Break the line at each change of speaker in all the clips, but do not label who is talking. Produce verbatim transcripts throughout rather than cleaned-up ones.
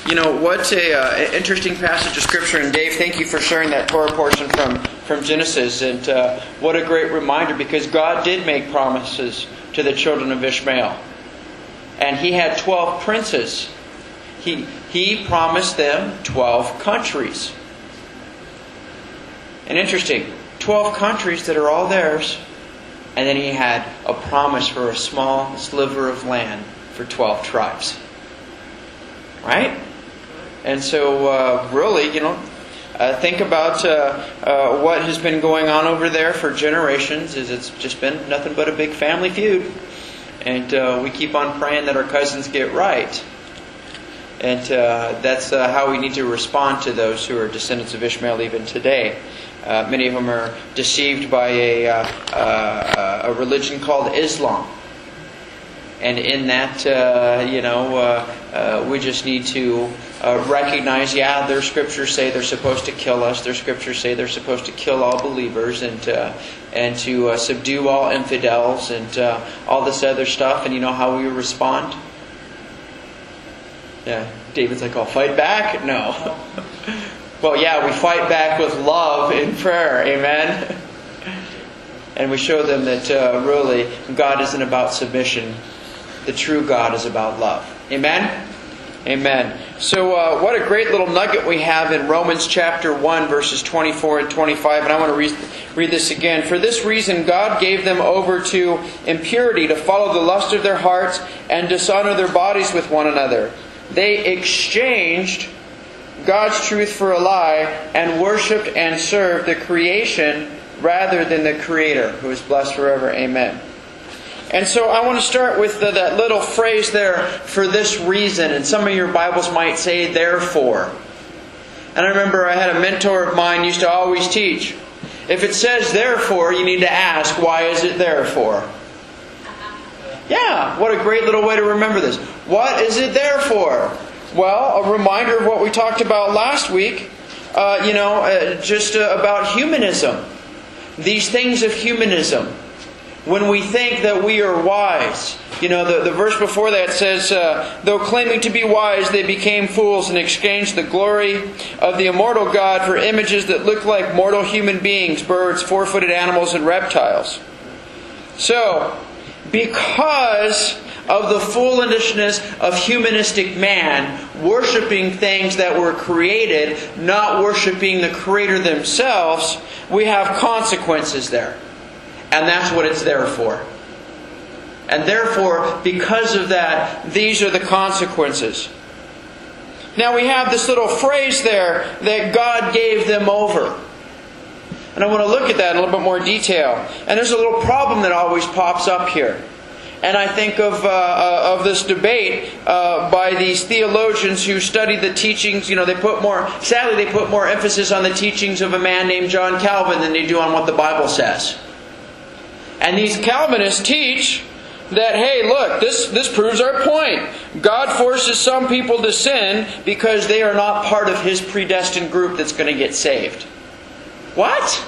You know, what a uh, interesting passage of Scripture. And Dave, thank you for sharing that Torah portion from, from Genesis. And uh, what a great reminder, because God did make promises to the children of Ishmael. And He had twelve princes. He, he promised them twelve countries. And interesting, twelve countries that are all theirs. And then He had a promise for a small sliver of land for twelve tribes. Right? And so, uh, really, you know, uh, think about uh, uh, what has been going on over there for generations. Is it's just been nothing but a big family feud. And uh, we keep on praying that our cousins get right. And uh, that's uh, how we need to respond to those who are descendants of Ishmael even today. Uh, many of them are deceived by a, uh, uh, a religion called Islam. And in that, uh, you know, uh, uh, we just need to uh, recognize, yeah, their scriptures say they're supposed to kill us. Their scriptures say they're supposed to kill all believers and uh, and to uh, subdue all infidels and uh, all this other stuff. And you know how we respond? Yeah, David's like, I'll fight back? No. Well, yeah, we fight back with love in prayer. Amen? And we show them that uh, really God isn't about submission. The true God is about love. Amen? Amen. So uh, what a great little nugget we have in Romans chapter one, verses twenty-four and twenty-five. And I want to read, read this again. For this reason God gave them over to impurity, to follow the lust of their hearts and dishonor their bodies with one another. They exchanged God's truth for a lie and worshipped and served the creation rather than the Creator, who is blessed forever. Amen. And so I want to start with the, that little phrase there, for this reason. And some of your Bibles might say, therefore. And I remember I had a mentor of mine used to always teach, if it says therefore, you need to ask, why is it therefore? Yeah, what a great little way to remember this. What is it there for? Well, a reminder of what we talked about last week, uh, you know, uh, just uh, about humanism. These things of humanism. When we think that we are wise. You know, the, the verse before that says, uh, though claiming to be wise, they became fools and exchanged the glory of the immortal God for images that look like mortal human beings, birds, four-footed animals, and reptiles. So, because of the foolishness of humanistic man, worshipping things that were created, not worshipping the Creator themselves, we have consequences there. And that's what it's there for. And therefore, because of that, these are the consequences. Now we have this little phrase there, that God gave them over. And I want to look at that in a little bit more detail. And there's a little problem that always pops up here. And I think of uh, of this debate uh, by these theologians who study the teachings. You know, they put more, sadly they put more emphasis on the teachings of a man named John Calvin than they do on what the Bible says. And these Calvinists teach that, hey, look, this, this proves our point. God forces some people to sin because they are not part of His predestined group that's going to get saved. What?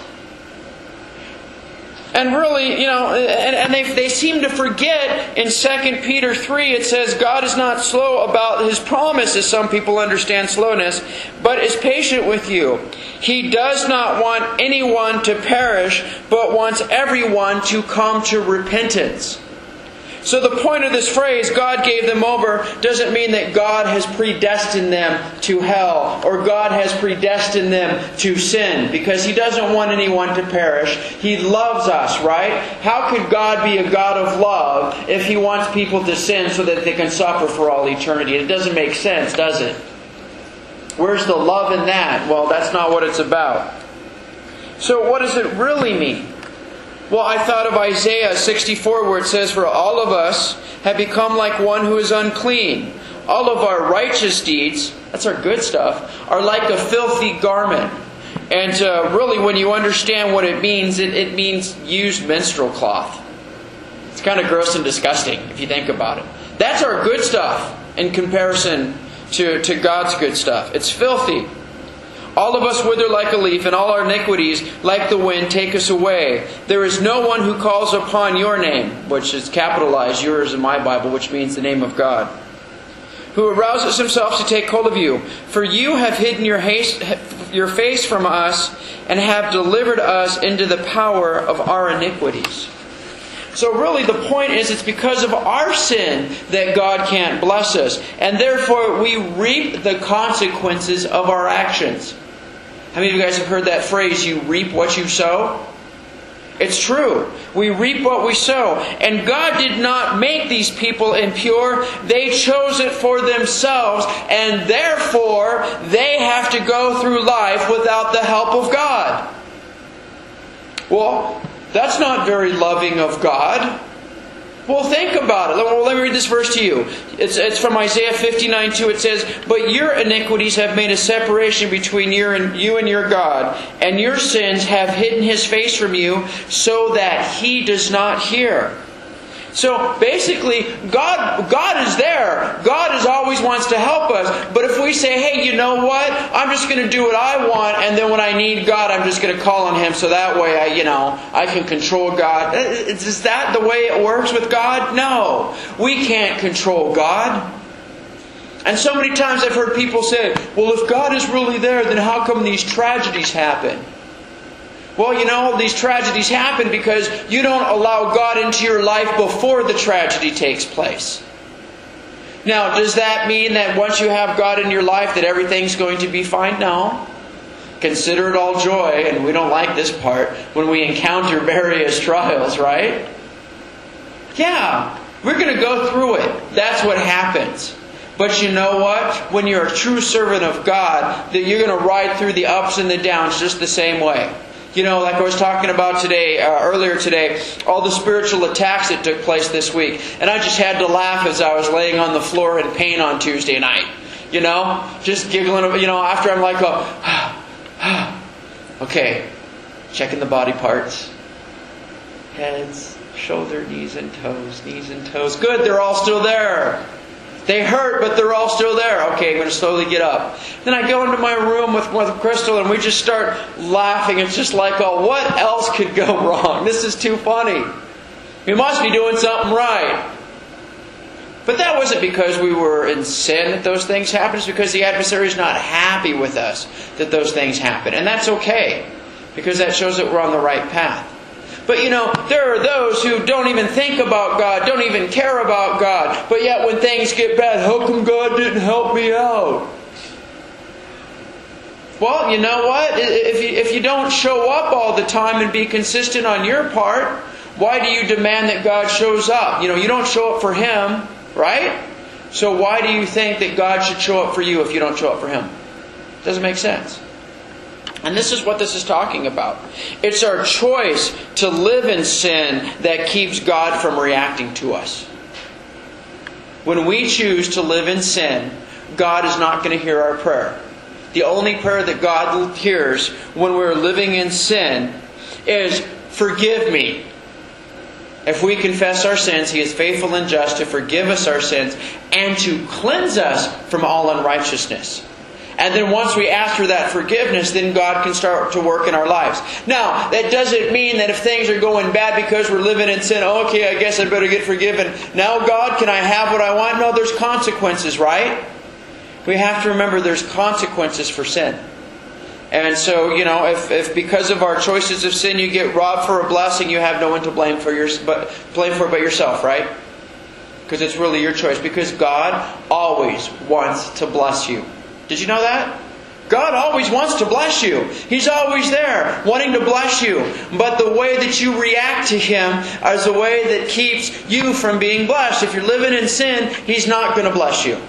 And really, you know, and, and they, they seem to forget in Second Peter three, it says, God is not slow about His promise, as some people understand slowness, but is patient with you. He does not want anyone to perish, but wants everyone to come to repentance. So the point of this phrase, God gave them over, doesn't mean that God has predestined them to hell or God has predestined them to sin, because He doesn't want anyone to perish. He loves us, right? How could God be a God of love if He wants people to sin so that they can suffer for all eternity? It doesn't make sense, does it? Where's the love in that? Well, that's not what it's about. So what does it really mean? Well, I thought of Isaiah sixty-four, where it says, for all of us have become like one who is unclean. All of our righteous deeds, that's our good stuff, are like a filthy garment. And uh, really, when you understand what it means, it, it means used menstrual cloth. It's kind of gross and disgusting if you think about it. That's our good stuff in comparison to, to God's good stuff. It's filthy. All of us wither like a leaf, and all our iniquities, like the wind, take us away. There is no one who calls upon your name, which is capitalized, yours in my Bible, which means the name of God. who arouses himself to take hold of you. For you have hidden your, haste, your face from us and have delivered us into the power of our iniquities. So really the point is it's because of our sin that God can't bless us. And therefore we reap the consequences of our actions. How many of you guys have heard that phrase, you reap what you sow? It's true. We reap what we sow. And God did not make these people impure. They chose it for themselves. And therefore, they have to go through life without the help of God. Well, that's not very loving of God. Well, think about it. Well, let me read this verse to you. It's, it's from Isaiah fifty-nine two. It says, "But your iniquities have made a separation between you and, you and your God, and your sins have hidden His face from you, so that He does not hear." So basically, God, God is there. God is always wants to help us. But if we say, hey, you know what? I'm just going to do what I want, and then when I need God, I'm just going to call on Him, so that way I, you know, I can control God. Is that the way it works with God? No. We can't control God. And so many times I've heard people say, well, if God is really there, then how come these tragedies happen? Well, you know, these tragedies happen because you don't allow God into your life before the tragedy takes place. Now, does that mean that once you have God in your life that everything's going to be fine? No. Consider it all joy, and we don't like this part, when we encounter various trials, right? Yeah, we're going to go through it. That's what happens. But you know what? When you're a true servant of God, that you're going to ride through the ups and the downs just the same way. You know, like I was talking about today, uh, earlier today, all the spiritual attacks that took place this week. And I just had to laugh as I was laying on the floor in pain on Tuesday night. You know, just giggling, you know, after I'm like, oh, okay, checking the body parts. Heads, shoulder, knees and toes, knees and toes. Good, they're all still there. They hurt, but they're all still there. Okay, I'm going to slowly get up. Then I go into my room with, with Crystal and we just start laughing. It's just like, oh, what else could go wrong? This is too funny. We must be doing something right. But that wasn't because we were in sin that those things happened. It's because the adversary is not happy with us that those things happen. And that's okay, because that shows that we're on the right path. But you know, there are those who don't even think about God, don't even care about God. But yet when things get bad, how come God didn't help me out? Well, you know what? If you, if you don't show up all the time and be consistent on your part, why do you demand that God shows up? You know, you don't show up for Him, right? So why do you think that God should show up for you if you don't show up for Him? Doesn't make sense. And this is what this is talking about. It's our choice to live in sin that keeps God from reacting to us. When we choose to live in sin, God is not going to hear our prayer. The only prayer that God hears when we're living in sin is, forgive me. If we confess our sins, He is faithful and just to forgive us our sins and to cleanse us from all unrighteousness. And then once we ask for that forgiveness, then God can start to work in our lives. Now, that doesn't mean that if things are going bad because we're living in sin, okay, I guess I better get forgiven. Now, God, can I have what I want? No, there's consequences, right? We have to remember there's consequences for sin. And so, you know, if, if because of our choices of sin you get robbed for a blessing, you have no one to blame for your, but blame for but yourself, right? Because it's really your choice. Because God always wants to bless you. Did you know that? God always wants to bless you. He's always there, wanting to bless you. But the way that you react to Him is the way that keeps you from being blessed. If you're living in sin, He's not going to bless you.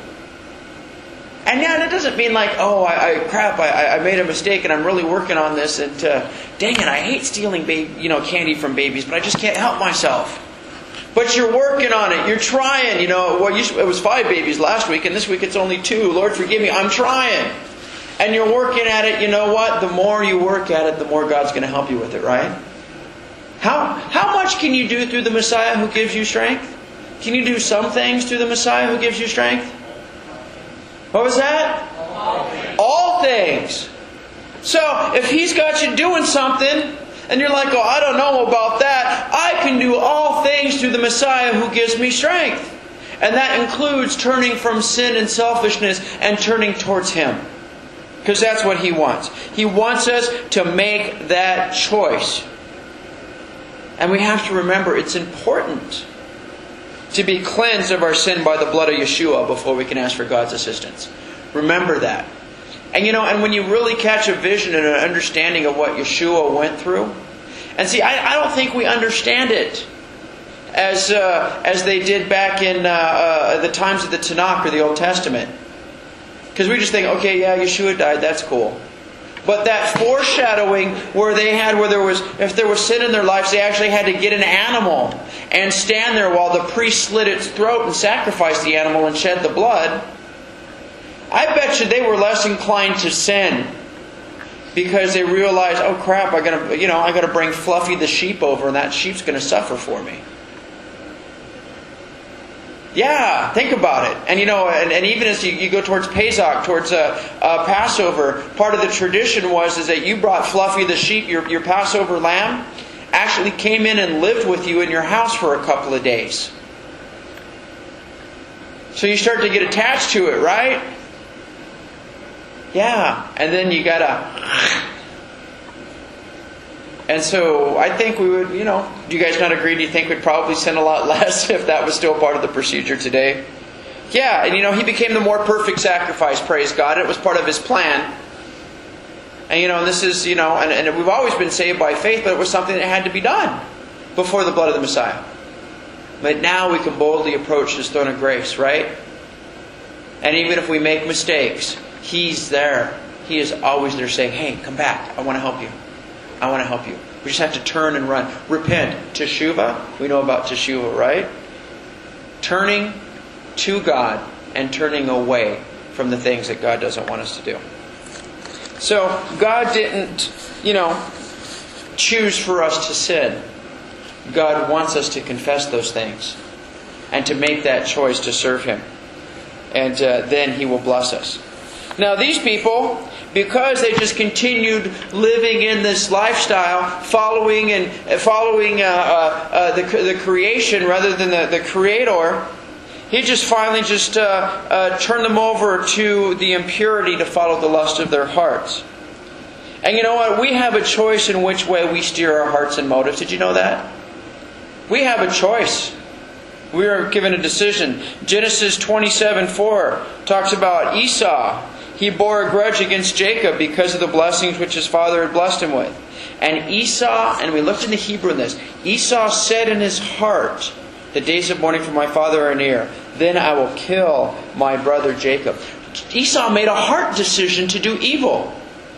And yeah, that doesn't mean like, oh, I, I crap, I, I made a mistake and I'm really working on this. And uh, dang it, I hate stealing baby, you know, candy from babies, but I just can't help myself. But you're working on it. You're trying. You know, well, you, it was five babies last week, and this week it's only two. Lord, forgive me. I'm trying. And you're working at it. You know what? The more you work at it, the more God's going to help you with it, right? How how much can you do through the Messiah who gives you strength? Can you do some things through the Messiah who gives you strength? What was that? All things. All things. So, if He's got you doing something, and you're like, oh, I don't know about that. I can do all things through the Messiah who gives me strength. And that includes turning from sin and selfishness and turning towards Him. Because that's what He wants. He wants us to make that choice. And we have to remember it's important to be cleansed of our sin by the blood of Yeshua before we can ask for God's assistance. Remember that. And you know, and when you really catch a vision and an understanding of what Yeshua went through, and see, I, I don't think we understand it as uh, as they did back in uh, uh, the times of the Tanakh or the Old Testament. Because we just think, okay, yeah, Yeshua died, that's cool. But that foreshadowing where they had, where there was, if there was sin in their lives, they actually had to get an animal and stand there while the priest slit its throat and sacrificed the animal and shed the blood. I bet you they were less inclined to sin because they realized, oh crap, I gotta, you know, I gotta bring Fluffy the sheep over, and that sheep's gonna suffer for me. Yeah, think about it. And you know, and, and even as you, you go towards Pesach, towards uh, uh, Passover, part of the tradition was is that you brought Fluffy the sheep, your, your Passover lamb, actually came in and lived with you in your house for a couple of days. So you start to get attached to it, right? Yeah, and then you gotta... And so I think we would, you know, do you guys not agree? Do you think we'd probably sin a lot less if that was still part of the procedure today? Yeah, and you know, He became the more perfect sacrifice, praise God. It was part of His plan. And you know, this is, you know, and, and we've always been saved by faith, but it was something that had to be done before the blood of the Messiah. But now we can boldly approach His throne of grace, right? And even if we make mistakes, He's there. He is always there saying, hey, come back. I want to help you. I want to help you. We just have to turn and run. Repent. Teshuvah. We know about Teshuvah, right? Turning to God and turning away from the things that God doesn't want us to do. So, God didn't, you know, choose for us to sin. God wants us to confess those things and to make that choice to serve Him. And uh, then He will bless us. Now, these people, because they just continued living in this lifestyle, following and following uh, uh, uh, the, the creation rather than the, the Creator, He just finally just uh, uh, turned them over to the impurity to follow the lust of their hearts. And you know what? We have a choice in which way we steer our hearts and motives. Did you know that? We have a choice. We are given a decision. Genesis twenty-seven four talks about Esau. He bore a grudge against Jacob because of the blessings which his father had blessed him with. And Esau, and we looked in the Hebrew in this, Esau said in his heart, the days of mourning for my father are near. Then I will kill my brother Jacob. Esau made a heart decision to do evil.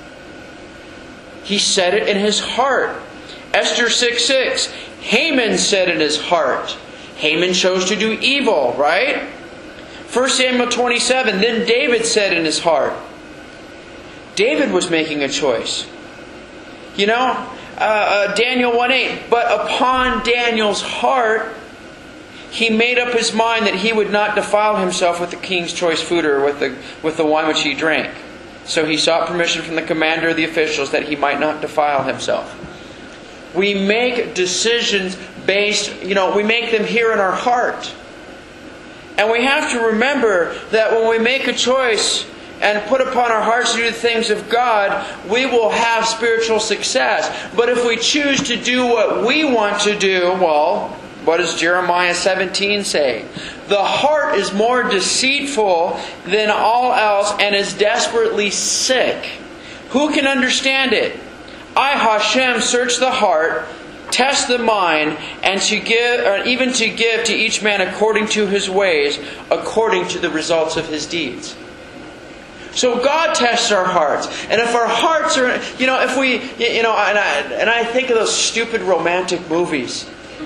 He said it in his heart. Esther six six. Haman said in his heart. Haman chose to do evil, right? First Samuel twenty-seven. Then David said in his heart. David was making a choice. You know, uh, uh, Daniel one eight. But upon Daniel's heart, he made up his mind that he would not defile himself with the king's choice food or with the with the wine which he drank. So he sought permission from the commander of the officials that he might not defile himself. We make decisions based, you know, we make them here in our heart. And we have to remember that when we make a choice and put upon our hearts to do the things of God, we will have spiritual success. But if we choose to do what we want to do, well, what does Jeremiah seventeen say? The heart is more deceitful than all else and is desperately sick. Who can understand it? I, Hashem, search the heart, test the mind, and to give, or even to give to each man according to his ways, according to the results of his deeds. So God tests our hearts. And if our hearts are, you know, if we, you know, and I, and I think of those stupid romantic movies.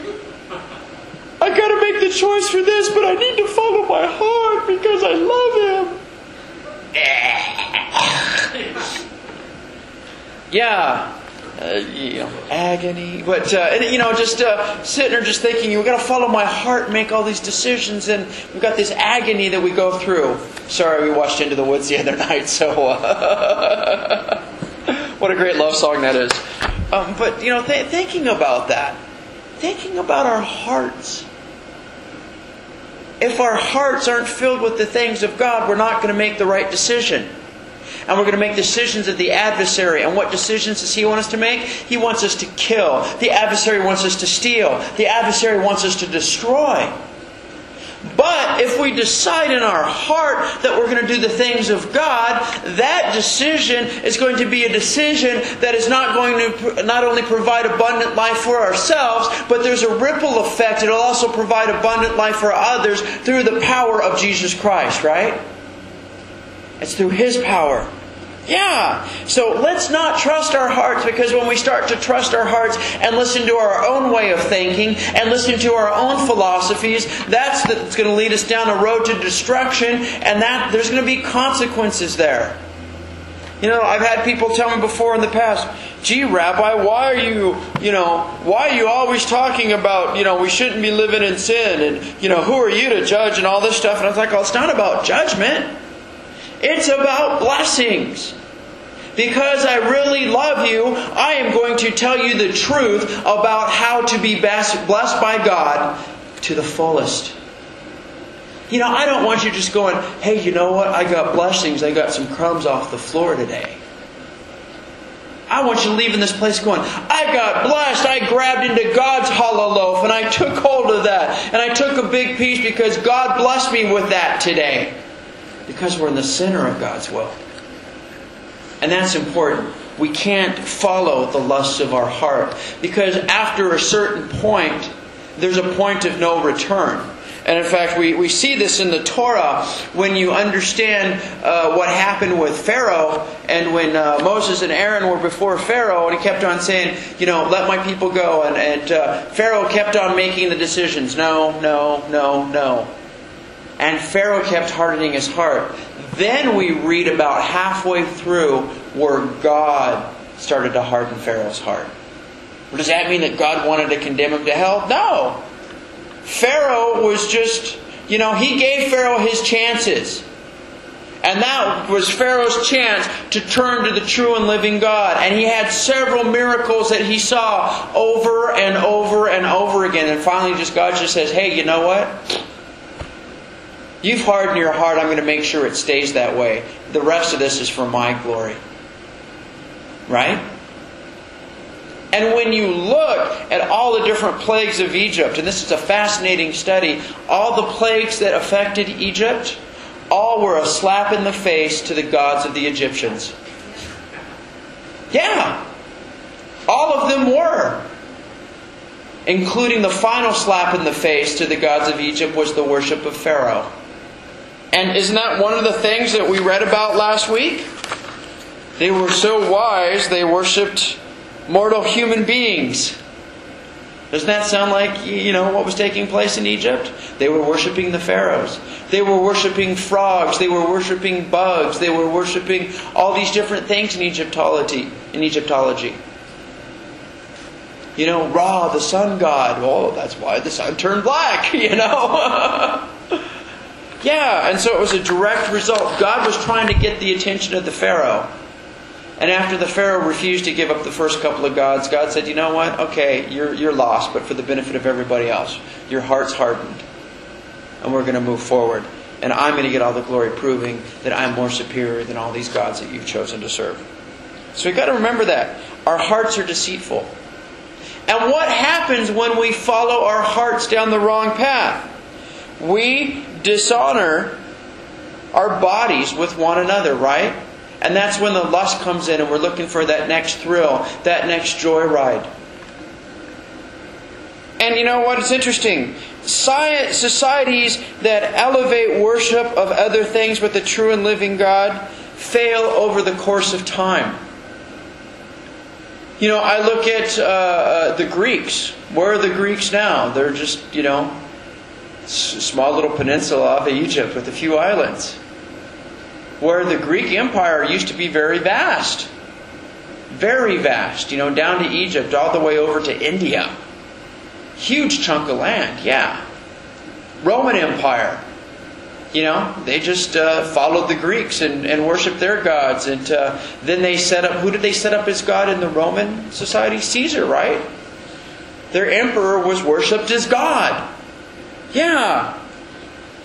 I gotta make the choice for this, but I need to follow my heart because I love him. Yeah. Uh, you know, agony, but uh, and, you know, just uh, sitting there, just thinking, we've got to follow my heart, and make all these decisions, and we've got this agony that we go through. Sorry, we watched Into the Woods the other night, so uh, what a great love song that is. Um, but you know, th- thinking about that, thinking about our hearts, if our hearts aren't filled with the things of God, we're not going to make the right decision. And we're going to make decisions of the adversary. And what decisions does he want us to make? He wants us to kill. The adversary wants us to steal. The adversary wants us to destroy. But if we decide in our heart that we're going to do the things of God, that decision is going to be a decision that is not going to not only provide abundant life for ourselves, but there's a ripple effect. It'll also provide abundant life for others through the power of Jesus Christ, right? It's through His power. Yeah. So let's not trust our hearts, because when we start to trust our hearts and listen to our own way of thinking and listen to our own philosophies, that's that's going to lead us down a road to destruction, and that there's going to be consequences there. You know, I've had people tell me before in the past, "Gee, Rabbi, why are you, you know, why are you always talking about, you know, we shouldn't be living in sin, and, you know, who are you to judge and all this stuff?" And I was like, "Well, it's not about judgment. It's about blessings. Because I really love you, I am going to tell you the truth about how to be blessed by God to the fullest." You know, I don't want you just going, "Hey, you know what? I got blessings. I got some crumbs off the floor today." I want you leaving this place going, "I got blessed. I grabbed into God's hollow loaf and I took hold of that. And I took a big piece because God blessed me with that today." Because we're in the center of God's will. And that's important. We can't follow the lusts of our heart. Because after a certain point, there's a point of no return. And in fact, we, we see this in the Torah when you understand uh, what happened with Pharaoh. And when uh, Moses and Aaron were before Pharaoh, and he kept on saying, you know, "Let my people go." And, and uh, Pharaoh kept on making the decisions. No, no, no, no. And Pharaoh kept hardening his heart. Then we read about halfway through where God started to harden Pharaoh's heart. Well, does that mean that God wanted to condemn him to hell? No. Pharaoh was just, you know, he gave Pharaoh his chances. And that was Pharaoh's chance to turn to the true and living God. And he had several miracles that he saw over and over and over again. And finally just God just says, "Hey, you know what? You've hardened your heart. I'm going to make sure it stays that way. The rest of this is for my glory." Right? And when you look at all the different plagues of Egypt, and this is a fascinating study, all the plagues that affected Egypt, all were a slap in the face to the gods of the Egyptians. Yeah. All of them were. Including the final slap in the face to the gods of Egypt was the worship of Pharaoh. And isn't that one of the things that we read about last week? They were so wise, they worshipped mortal human beings. Doesn't that sound like, you know, what was taking place in Egypt? They were worshipping the pharaohs. They were worshipping frogs. They were worshipping bugs. They were worshipping all these different things in Egyptology. In Egyptology. You know, Ra, the sun god. Oh, that's why the sun turned black, you know. Yeah, and so it was a direct result. God was trying to get the attention of the Pharaoh. And after the Pharaoh refused to give up the first couple of gods, God said, "You know what? Okay, you're you're lost, but for the benefit of everybody else. Your heart's hardened. And we're going to move forward. And I'm going to get all the glory, proving that I'm more superior than all these gods that you've chosen to serve." So we've got to remember that. Our hearts are deceitful. And what happens when we follow our hearts down the wrong path? We dishonor our bodies with one another, right? And that's when the lust comes in and we're looking for that next thrill, that next joyride. And you know what? It's interesting. Societies that elevate worship of other things but the true and living God fail over the course of time. You know, I look at uh, uh, the Greeks. Where are the Greeks now? They're just, you know, a small little peninsula off of Egypt with a few islands. Where the Greek Empire used to be very vast. Very vast. You know, down to Egypt, all the way over to India. Huge chunk of land, yeah. Roman Empire. You know, they just uh, followed the Greeks and, and worshipped their gods. And uh, then they set up, who did they set up as God in the Roman society? Caesar, right? Their emperor was worshipped as God. Yeah.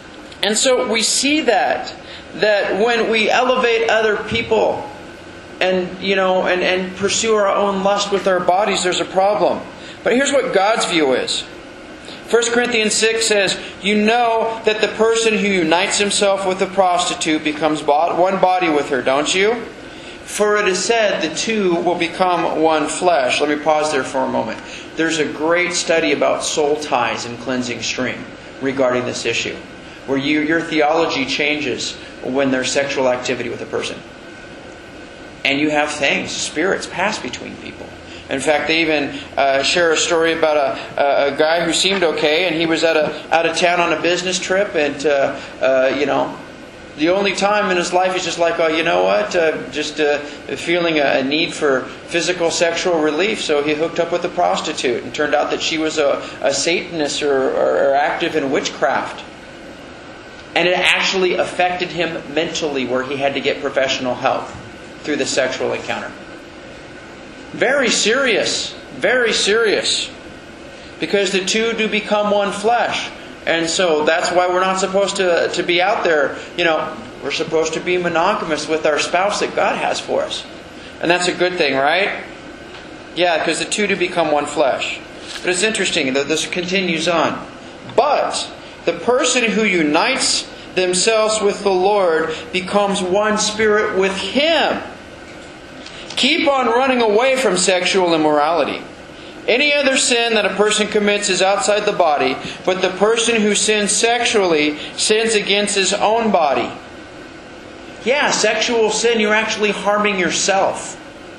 And so we see that, that when we elevate other people and, you know, and, and pursue our own lust with our bodies, there's a problem. But here's what God's view is. First Corinthians six says, you know that the person who unites himself with a prostitute becomes one body with her, don't you? For it is said, the two will become one flesh. Let me pause there for a moment. There's a great study about soul ties in Cleansing Stream regarding this issue, where you, your theology changes when there's sexual activity with a person. And you have things, spirits, pass between people. In fact, they even uh, share a story about a, a, a guy who seemed okay, and he was at a, out of town on a business trip, and, uh, uh, you know, the only time in his life he's just like, oh, you know what, uh, just uh, feeling a, a need for physical sexual relief, so he hooked up with a prostitute, and turned out that she was a, a Satanist or, or, or active in witchcraft. And it actually affected him mentally, where he had to get professional help through the sexual encounter. Very serious. Very serious. Because the two do become one flesh. And so that's why we're not supposed to, to be out there. You know, we're supposed to be monogamous with our spouse that God has for us. And that's a good thing, right? Yeah, because the two do become one flesh. But it's interesting that this continues on. But the person who unites themselves with the Lord becomes one spirit with Him. Keep on running away from sexual immorality. Any other sin that a person commits is outside the body, but the person who sins sexually sins against his own body. Yeah, sexual sin, you're actually harming yourself.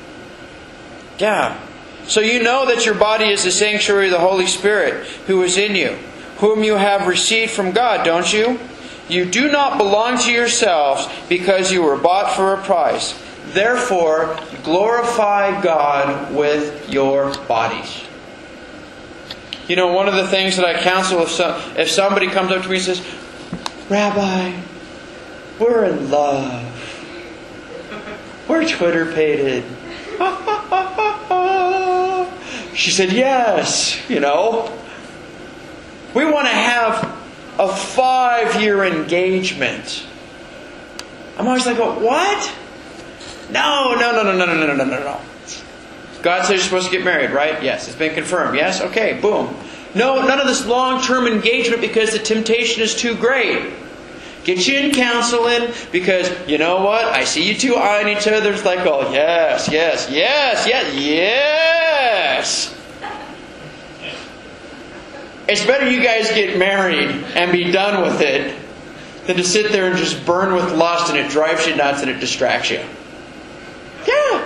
Yeah. So you know that your body is the sanctuary of the Holy Spirit who is in you, whom you have received from God, don't you? You do not belong to yourselves because you were bought for a price. Therefore, glorify God with your bodies. You know, one of the things that I counsel if, some, if somebody comes up to me and says, Rabbi, we're in love. We're Twitter-pated. She said, yes, you know. We want to have a five-year engagement. I'm always like, what? No, no, no, no, no, no, no, no, no, no. God says you're supposed to get married, right? Yes, it's been confirmed. Yes? Okay, boom. No, none of this long-term engagement because the temptation is too great. Get you in counseling because, you know what? I see you two eyeing each other. It's like, oh, yes, yes, yes, yes, yes. It's better you guys get married and be done with it than to sit there and just burn with lust and it drives you nuts and it distracts you. Yeah.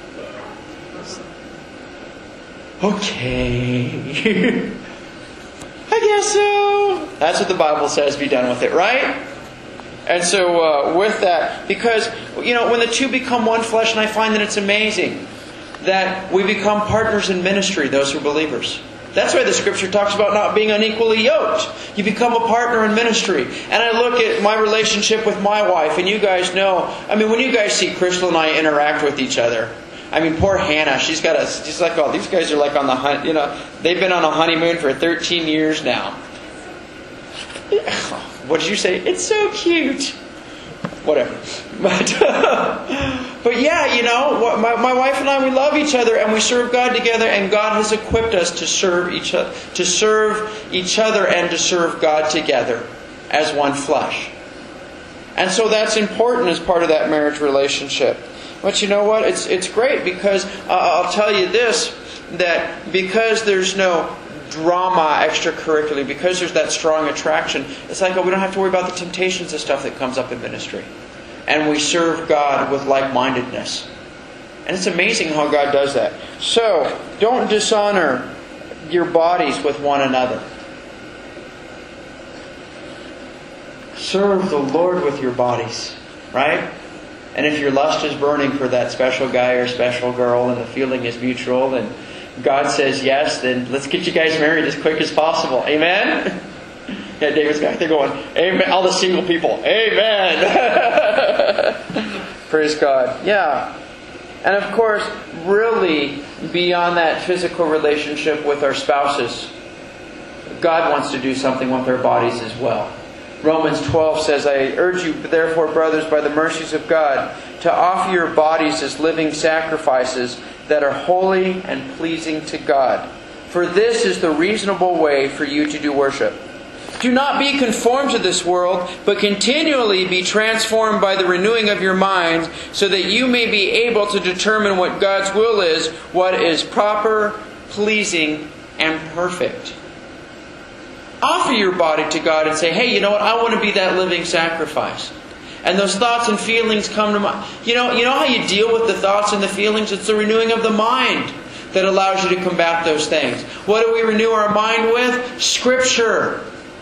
Okay. I guess so. That's what the Bible says. Be done with it, right? And so uh, with that, because, you know, when the two become one flesh, and I find that it's amazing that we become partners in ministry, those who are believers. That's why the Scripture talks about not being unequally yoked. You become a partner in ministry. And I look at my relationship with my wife, and you guys know, I mean, when you guys see Crystal and I interact with each other, I mean, poor Hannah, she's got a, she's like, oh, these guys are like on the hunt, you know, they've been on a honeymoon for thirteen years now. What did you say? It's so cute. Whatever. But, but yeah, you know, my, my wife and I, we love each other and we serve God together, and God has equipped us to serve each other, to serve each other and to serve God together as one flesh. And so that's important as part of that marriage relationship. But you know what? It's it's great because uh, I'll tell you this, that because there's no drama extracurricularly, because there's that strong attraction, it's like, oh, we don't have to worry about the temptations and stuff that comes up in ministry. And we serve God with like-mindedness. And it's amazing how God does that. So, don't dishonor your bodies with one another. Serve the Lord with your bodies, right? And if your lust is burning for that special guy or special girl and the feeling is mutual and God says yes, then let's get you guys married as quick as possible. Amen? Yeah, David's back there going, amen. All the single people, amen. Praise God. Yeah. And of course, really beyond that physical relationship with our spouses, God wants to do something with our bodies as well. Romans twelve says, I urge you, therefore, brothers, by the mercies of God, to offer your bodies as living sacrifices that are holy and pleasing to God. For this is the reasonable way for you to do worship. Do not be conformed to this world, but continually be transformed by the renewing of your mind, so that you may be able to determine what God's will is, what is proper, pleasing, and perfect. Offer your body to God and say, hey, you know what? I want to be that living sacrifice. And those thoughts and feelings come to mind. You know, you know how you deal with the thoughts and the feelings? It's the renewing of the mind that allows you to combat those things. What do we renew our mind with? Scripture.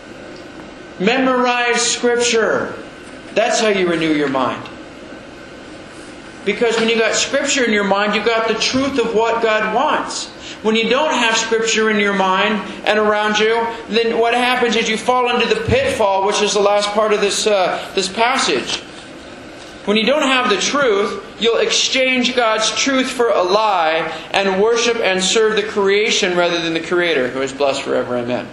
Memorize Scripture. That's how you renew your mind. Because when you got Scripture in your mind, you got the truth of what God wants. When you don't have Scripture in your mind and around you, then what happens is you fall into the pitfall, which is the last part of this uh, this passage. When you don't have the truth, you'll exchange God's truth for a lie and worship and serve the creation rather than the Creator, who is blessed forever. Amen.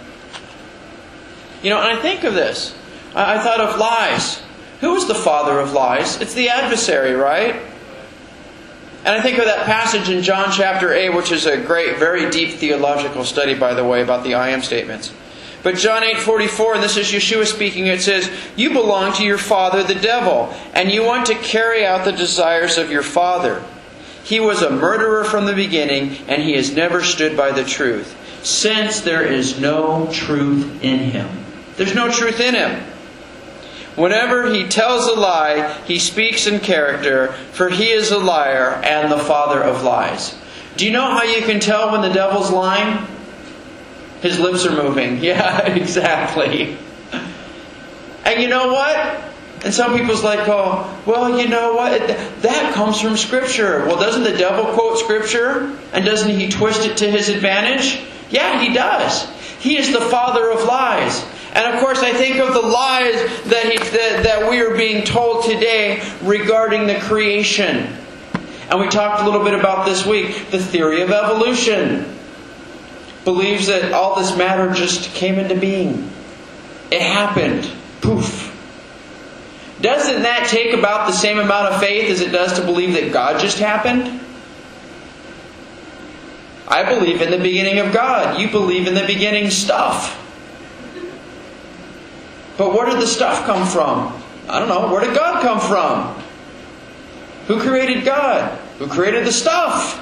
You know, and I think of this. I, I thought of lies. Who is the father of lies? It's the adversary, right? And I think of that passage in John chapter eight, which is a great, very deep theological study, by the way, about the I am statements. But John eight forty-four, and this is Yeshua speaking, it says, you belong to your father, the devil, and you want to carry out the desires of your father. He was a murderer from the beginning, and he has never stood by the truth, since there is no truth in him. There's no truth in him. Whenever he tells a lie, he speaks in character, for he is a liar and the father of lies. Do you know how you can tell when the devil's lying? His lips are moving. Yeah, exactly. And you know what? And some people's like, oh, well, you know what? That comes from Scripture. Well, doesn't the devil quote Scripture? And doesn't he twist it to his advantage? Yeah, he does. He is the father of lies. And of course, I think of the lies that, he, that, that we are being told today regarding the creation. And we talked a little bit about this week. The theory of evolution believes that all this matter just came into being. It happened. Poof. Doesn't that take about the same amount of faith as it does to believe that God just happened? I believe in the beginning of God. You believe in the beginning stuff. But where did the stuff come from? I don't know. Where did God come from? Who created God? Who created the stuff?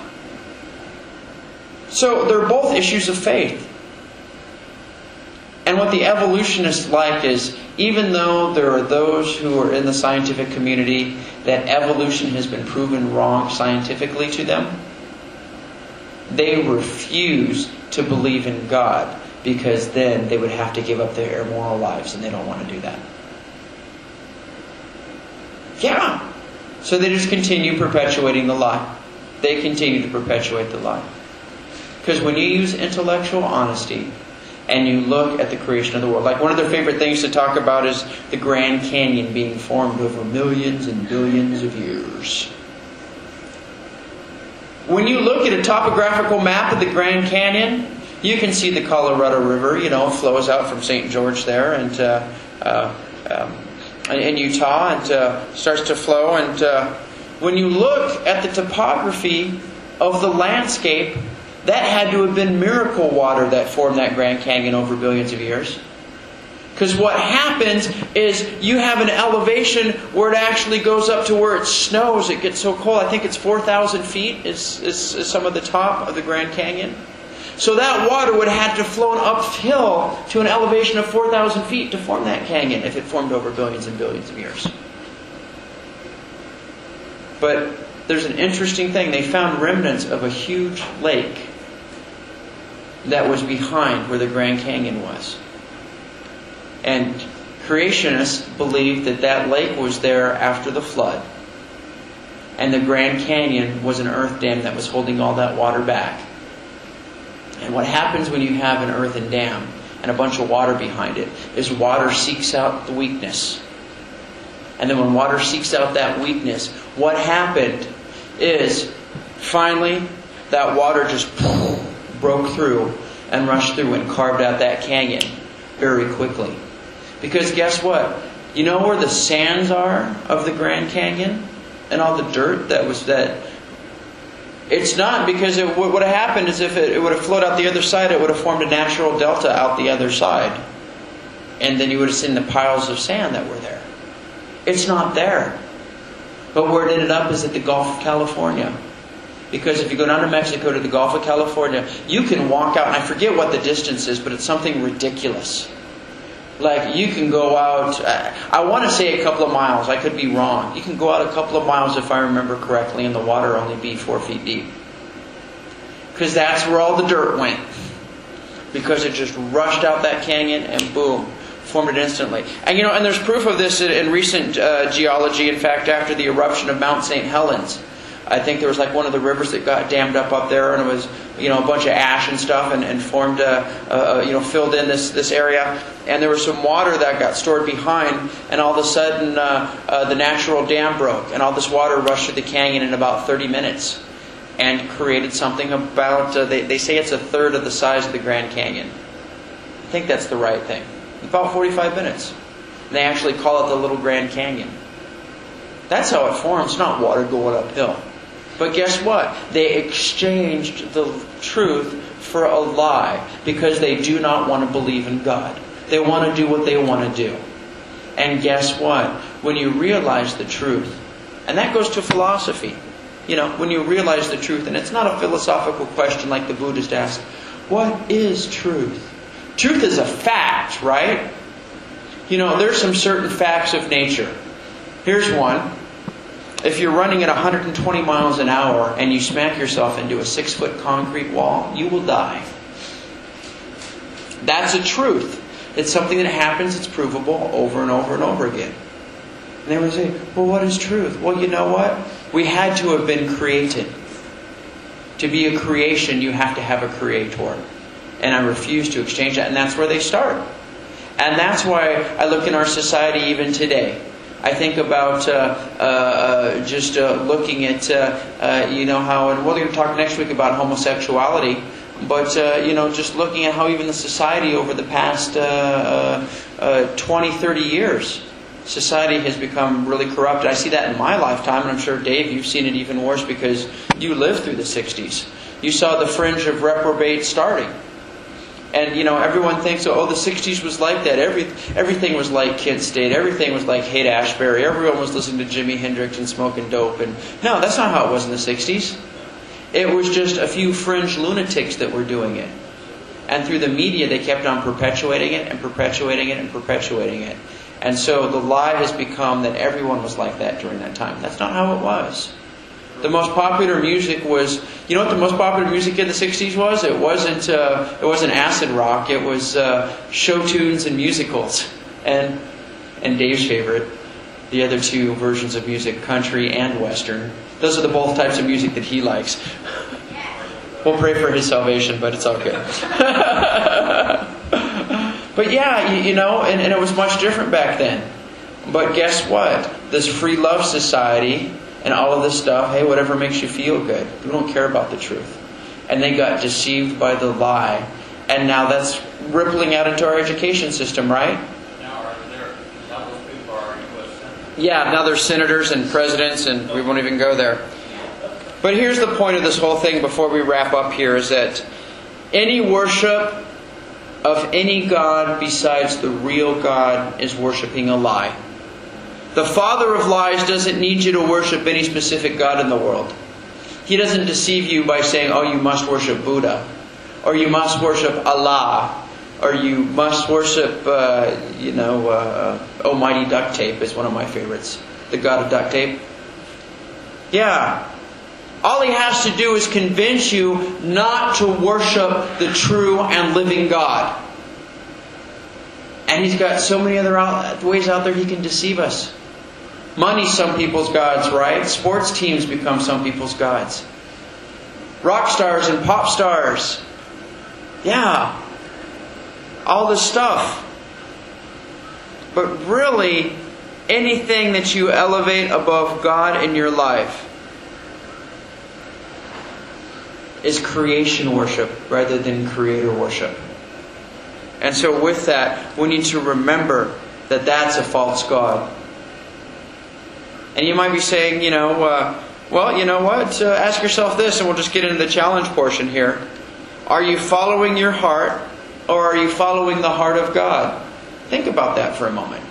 So they're both issues of faith. And what the evolutionists like is, even though there are those who are in the scientific community that evolution has been proven wrong scientifically to them, they refuse to believe in God, because then they would have to give up their immoral lives, and they don't want to do that. Yeah. So they just continue perpetuating the lie. They continue to perpetuate the lie. Because when you use intellectual honesty and you look at the creation of the world, like one of their favorite things to talk about is the Grand Canyon being formed over millions and billions of years. When you look at a topographical map of the Grand Canyon, you can see the Colorado River, you know, flows out from Saint George there and uh, uh, um, in Utah and uh, starts to flow. And uh, when you look at the topography of the landscape, that had to have been miracle water that formed that Grand Canyon over billions of years. Because what happens is you have an elevation where it actually goes up to where it snows. It gets so cold. I think it's four thousand feet is, is, is some of the top of the Grand Canyon. So that water would have had to flow uphill to an elevation of four thousand feet to form that canyon if it formed over billions and billions of years. But there's an interesting thing. They found remnants of a huge lake that was behind where the Grand Canyon was. And creationists believed that that lake was there after the flood. And the Grand Canyon was an earth dam that was holding all that water back. And what happens when you have an earthen dam and a bunch of water behind it is water seeks out the weakness. And then when water seeks out that weakness, what happened is finally that water just broke through and rushed through and carved out that canyon very quickly. Because guess what? You know where the sands are of the Grand Canyon? And all the dirt that was that... It's not, because it, what would have happened is if it, it would have flowed out the other side, it would have formed a natural delta out the other side. And then you would have seen the piles of sand that were there. It's not there. But where it ended up is at the Gulf of California. Because if you go down to Mexico to the Gulf of California, you can walk out, and I forget what the distance is, but it's something ridiculous. Like, you can go out, I want to say a couple of miles, I could be wrong. You can go out a couple of miles, if I remember correctly, and the water only be four feet deep. Because that's where all the dirt went. Because it just rushed out that canyon and boom, formed it instantly. And you know, and there's proof of this in, in recent uh, geology. In fact, after the eruption of Mount Saint Helens, I think there was like one of the rivers that got dammed up up there, and it was, you know, a bunch of ash and stuff, and, and formed, uh, uh, you know, filled in this this area. And there was some water that got stored behind, and all of a sudden uh, uh, the natural dam broke, and all this water rushed through the canyon in about thirty minutes, and created something about, uh, they, they say it's a third of the size of the Grand Canyon. I think that's the right thing. About forty-five minutes. And they actually call it the Little Grand Canyon. That's how it forms, not water going uphill. But guess what? They exchanged the truth for a lie because they do not want to believe in God. They want to do what they want to do. And guess what? When you realize the truth, and that goes to philosophy, you know, when you realize the truth, and it's not a philosophical question like the Buddhist asked, what is truth? Truth is a fact, right? You know, there's some certain facts of nature. Here's one. If you're running at one hundred twenty miles an hour and you smack yourself into a six-foot concrete wall, you will die. That's a truth. It's something that happens, it's provable over and over and over again. And they would say, well, what is truth? Well, you know what? We had to have been created. To be a creation, you have to have a creator. And I refuse to exchange that. And that's where they start. And that's why I look in our society even today. I think about uh, uh, just uh, looking at, uh, uh, you know, how, and we're going to talk next week about homosexuality, but, uh, you know, just looking at how even the society over the past uh, uh, twenty, thirty years, society has become really corrupted. I see that in my lifetime, and I'm sure, Dave, you've seen it even worse because you lived through the sixties. You saw the fringe of reprobate starting. And, you know, everyone thinks, oh, the sixties was like that. Every, everything was like Kent State. Everything was like Haight-Ashbury. Everyone was listening to Jimi Hendrix and smoking dope. And no, that's not how it was in the sixties. It was just a few fringe lunatics that were doing it. And through the media, they kept on perpetuating it and perpetuating it and perpetuating it. And so the lie has become that everyone was like that during that time. That's not how it was. The most popular music was, you know what the most popular music in the sixties was? It wasn't uh, it wasn't acid rock. It was uh, show tunes and musicals. And and Dave's favorite, the other two versions of music, country and western. Those are the both types of music that he likes. We'll pray for his salvation, but it's all good. But yeah, you, you know, and, and it was much different back then. But guess what? This free love society and all of this stuff, hey, whatever makes you feel good. We don't care about the truth. And they got deceived by the lie. And now that's rippling out into our education system, right?
Now, are there, now those people are U S senators.
Yeah, now they're senators and presidents, and we won't even go there. But here's the point of this whole thing before we wrap up here, is that any worship of any God besides the real God is worshiping a lie. The father of lies doesn't need you to worship any specific God in the world. He doesn't deceive you by saying, oh, you must worship Buddha, or you must worship Allah, or you must worship, uh, you know, uh, Almighty Duct Tape is one of my favorites. The God of duct tape. Yeah. All he has to do is convince you not to worship the true and living God. And he's got so many other out, ways out there he can deceive us. Money's some people's gods, right? Sports teams become some people's gods. Rock stars and pop stars. Yeah. All this stuff. But really, anything that you elevate above God in your life is creation worship rather than creator worship. And so with that, we need to remember that that's a false god. And you might be saying, you know, uh, well, you know what? Uh, ask yourself this, and we'll just get into the challenge portion here. Are you following your heart, or are you following the heart of God? Think about that for a moment.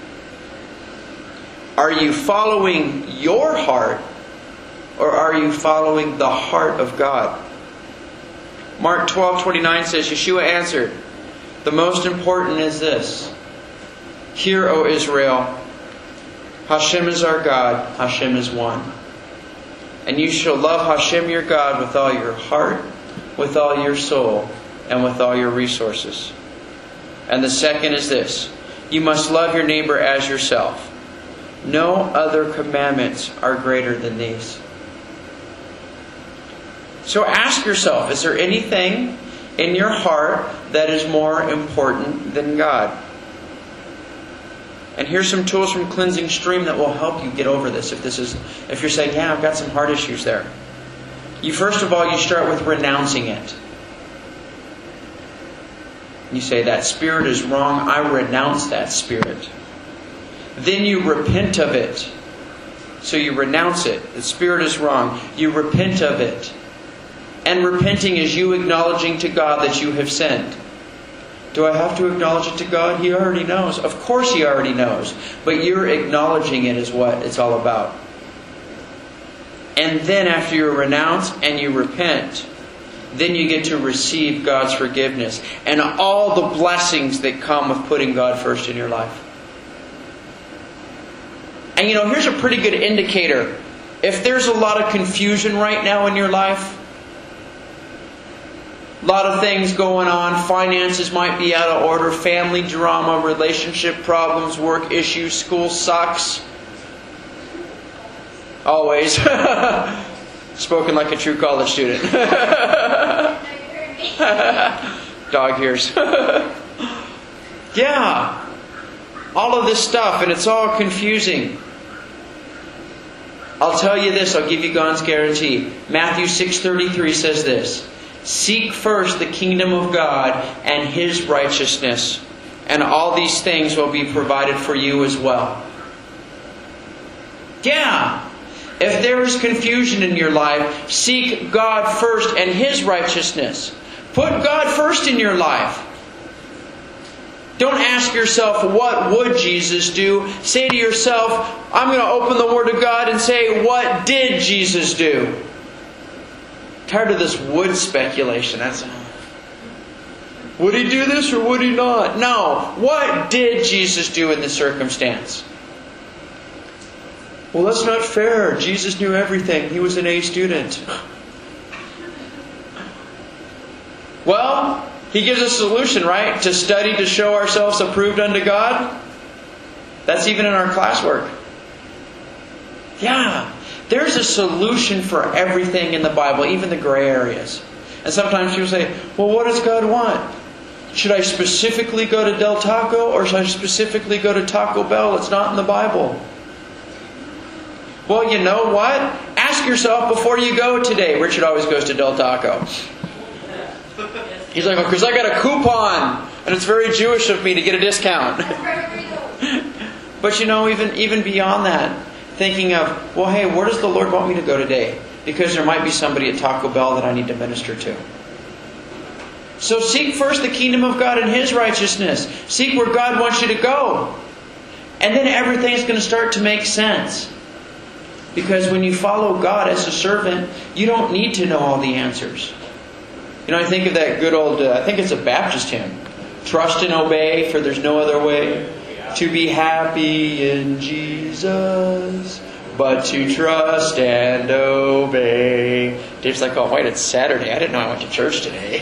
Are you following your heart, or are you following the heart of God? Mark twelve twenty-nine says, Yeshua answered, the most important is this. Hear, O Israel, Hashem is our God, Hashem is one. And you shall love Hashem your God with all your heart, with all your soul, and with all your resources. And the second is this. You must love your neighbor as yourself. No other commandments are greater than these. So ask yourself, is there anything in your heart that is more important than God? And here's some tools from Cleansing Stream that will help you get over this. If this is, if you're saying, yeah, I've got some heart issues there. You first of all, you start with renouncing it. You say, that spirit is wrong. I renounce that spirit. Then you repent of it. So you renounce it. The spirit is wrong. You repent of it. And repenting is you acknowledging to God that you have sinned. Do I have to acknowledge it to God? He already knows. Of course He already knows. But you're acknowledging it is what it's all about. And then after you renounce and you repent, then you get to receive God's forgiveness and all the blessings that come with putting God first in your life. And you know, here's a pretty good indicator. If there's a lot of confusion right now in your life, a lot of things going on, finances might be out of order, family drama, relationship problems, work issues, school sucks. Always. Spoken like a true college student. Dog ears. Yeah. All of this stuff, and it's all confusing. I'll tell you this, I'll give you God's guarantee. Matthew six thirty-three says this. Seek first the kingdom of God and His righteousness, and all these things will be provided for you as well. Yeah. If there is confusion in your life, seek God first and His righteousness. Put God first in your life. Don't ask yourself, what would Jesus do? Say to yourself, I'm going to open the Word of God and say, what did Jesus do? Tired of this would speculation. That's, would He do this or would He not? No. What did Jesus do in this circumstance? Well, that's not fair. Jesus knew everything. He was an A student. Well, He gives us a solution, right? To study to show ourselves approved unto God. That's even in our classwork. Yeah. There's a solution for everything in the Bible, even the gray areas. And sometimes people say, well, what does God want? Should I specifically go to Del Taco or should I specifically go to Taco Bell? It's not in the Bible. Well, you know what? Ask yourself before you go today. Richard always goes to Del Taco. He's like, because I got a coupon and it's very Jewish of me to get a discount. But you know, even, even beyond that, thinking of, well, hey, where does the Lord want me to go today? Because there might be somebody at Taco Bell that I need to minister to. So seek first the kingdom of God and His righteousness. Seek where God wants you to go. And then everything's going to start to make sense. Because when you follow God as a servant, you don't need to know all the answers. You know, I think of that good old, uh, I think it's a Baptist hymn. Trust and obey, for there's no other way to be happy in Jesus, but to trust and obey. Dave's like, oh wait, it's Saturday. I didn't know I went to church today.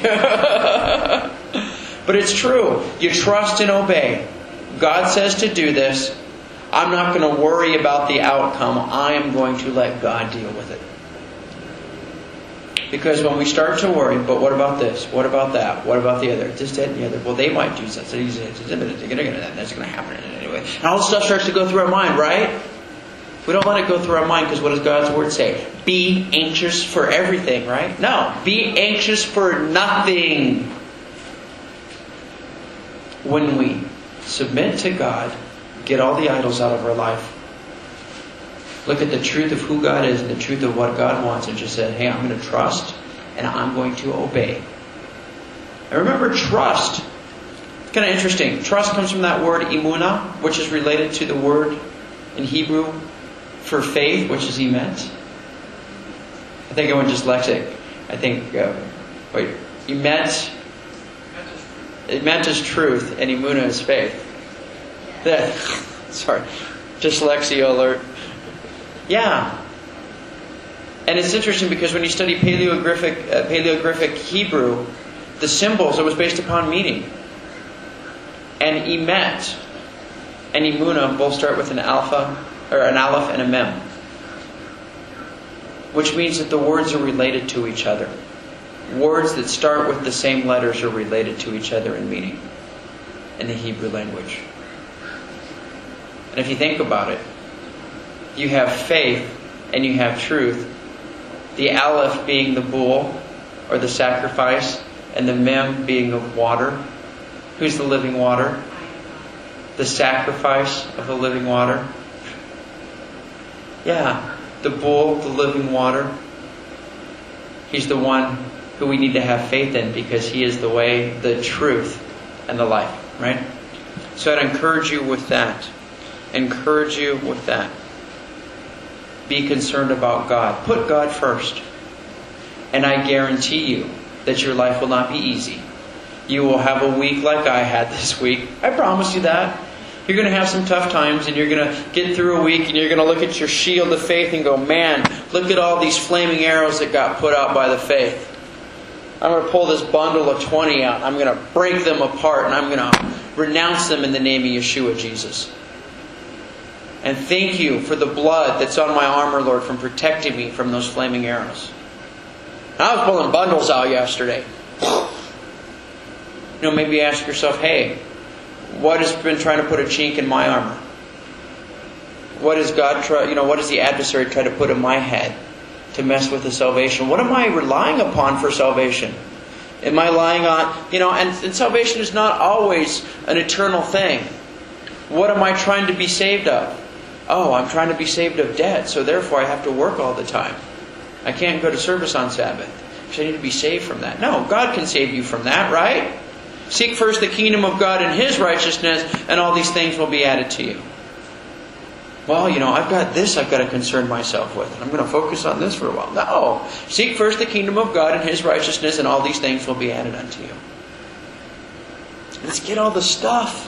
But it's true. You trust and obey. God says to do this. I'm not going to worry about the outcome. I am going to let God deal with it. Because when we start to worry, but what about this? What about that? What about the other? This, that, and the other. Well, they might do something. That's going to happen anyway. And all this stuff starts to go through our mind, right? We don't let it go through our mind because what does God's Word say? Be anxious for everything, right? No. Be anxious for nothing. When we submit to God, Get all the idols out of our life. Look at the truth of who God is and the truth of what God wants and just say, hey, I'm going to trust and I'm going to obey. And remember, trust. It's kind of interesting. Trust comes from that word emunah, which is related to the word in Hebrew for faith, which is emet. I think I went dyslexic. I think, uh, wait, emet, emet is truth and emunah is faith. That, sorry, dyslexia alert. Yeah. And it's interesting because when you study paleographic, uh, paleographic Hebrew, the symbols, it was based upon meaning. And emet and emunah both start with an alpha, or an aleph and a mem. Which means that the words are related to each other. Words that start with the same letters are related to each other in meaning in the Hebrew language. And if you think about it, you have faith and you have truth. The aleph being the bull or the sacrifice, and the mem being of water. Who's the living water? The sacrifice of the living water. Yeah, the bull, the living water. He's the one who we need to have faith in because He is the way, the truth, and the life. Right? So I'd encourage you with that. Encourage you with that. Be concerned about God. Put God first. And I guarantee you that your life will not be easy. You will have a week like I had this week. I promise you that. You're going to have some tough times and you're going to get through a week and you're going to look at your shield of faith and go, man, look at all these flaming arrows that got put out by the faith. I'm going to pull this bundle of twenty out. I'm going to break them apart and I'm going to renounce them in the name of Yeshua Jesus. And thank you for the blood that's on my armor, Lord, from protecting me from those flaming arrows. And I was pulling bundles out yesterday. You know, maybe ask yourself, hey, what has been trying to put a chink in my armor? What is God try, you know, what does the adversary try to put in my head to mess with the salvation? What am I relying upon for salvation? Am I relying on, you know, and, and salvation is not always an eternal thing. What am I trying to be saved of? Oh, I'm trying to be saved of debt, so therefore I have to work all the time. I can't go to service on Sabbath, because I need to be saved from that. No, God can save you from that, right? Seek first the kingdom of God and His righteousness, and all these things will be added to you. Well, you know, I've got this I've got to concern myself with, and I'm going to focus on this for a while. No. Seek first the kingdom of God and His righteousness, and all these things will be added unto you. Let's get all the stuff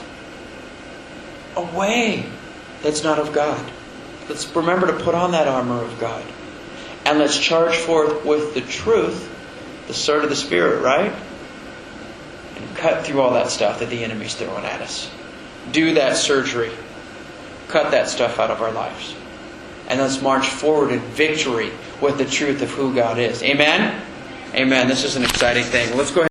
away that's not of God. Let's remember to put on that armor of God. And let's charge forth with the truth, the sword of the Spirit, right? And cut through all that stuff that the enemy's throwing at us. Do that surgery. Cut that stuff out of our lives. And let's march forward in victory with the truth of who God is. Amen? Amen. This is an exciting thing. Let's go ahead.